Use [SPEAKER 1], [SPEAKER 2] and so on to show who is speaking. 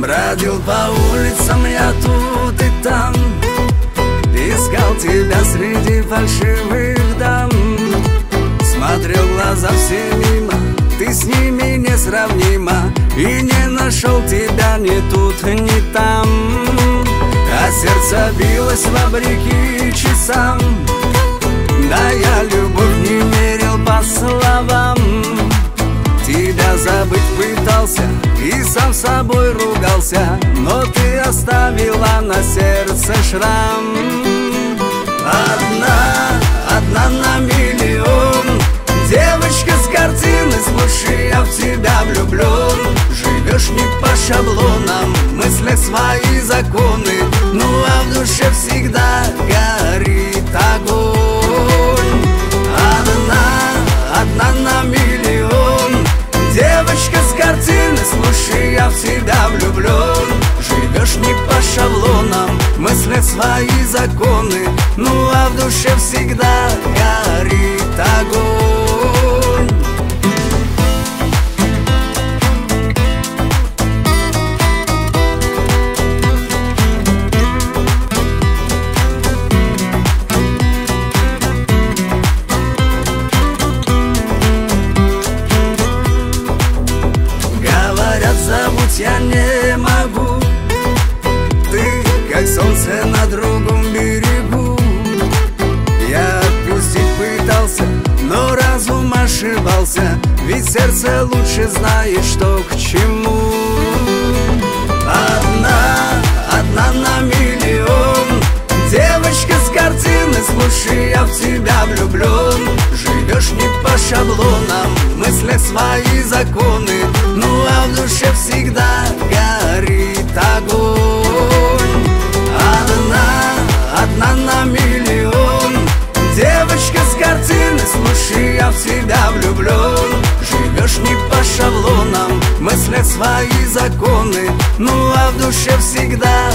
[SPEAKER 1] Бродил по улицам я тут и там, искал тебя среди фальшивых дам. Смотрел глаза все мимо, ты с ними несравнима, и не нашел тебя ни тут, ни там. А сердце билось вопреки часам, да я любовь не мерил по словам. Тебя забыть пытался и сам с собой ругался, но ты оставила на сердце шрам. Одна на миллион, девочка с картины, слушай, я в тебя влюблен. Живешь не по шаблонам, в мыслях свои законы, ну а в душе всегда горит огонь. Одна на миллион, девочка с картины, слушай, я в тебя влюблен. Живешь не по шаблонам, в мыслях свои законы, ну а в душе всегда горит огонь. Забудь я не могу, ты как солнце на другом берегу. Я отпустить пытался, но разум ошибался, ведь сердце лучше знает, что к чему. Одна на миллион, девочка с картины, слушай, я в тебя влюблен. Живешь не по шаблонам, в мыслях свои законы, ну а в душе всегда горит огонь. Одна на миллион, девочка с картины, слушай, я в тебя влюблен. Живешь не по шаблонам, в мыслях свои законы, ну а в душе всегда